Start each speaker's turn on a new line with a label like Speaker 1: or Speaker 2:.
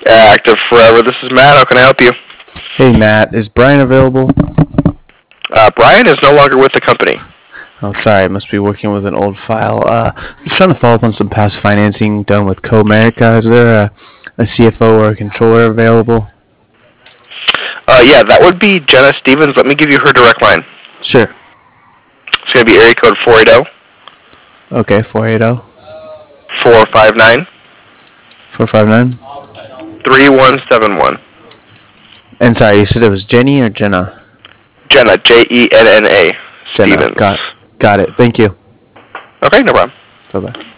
Speaker 1: Active forever. This is Matt. How can I help you?
Speaker 2: Hey Matt, is Brian available?
Speaker 1: Brian is no longer with the company.
Speaker 2: Oh, sorry, I must be working with an old file. Just trying to follow up on some past financing done with Comerica. Is there a CFO or a controller available?
Speaker 1: Yeah, that would be Jenna Stevens. Let me give you her direct line.
Speaker 2: Sure.
Speaker 1: It's going to be area code 480
Speaker 2: Okay, 480
Speaker 1: 459
Speaker 2: 459.
Speaker 1: 3171.
Speaker 2: And sorry, you said it was Jenny or Jenna?
Speaker 1: Jenna, Jenna.
Speaker 2: Jenna.
Speaker 1: Stevens.
Speaker 2: Got it. Thank you.
Speaker 1: Okay, no problem.
Speaker 2: Bye bye.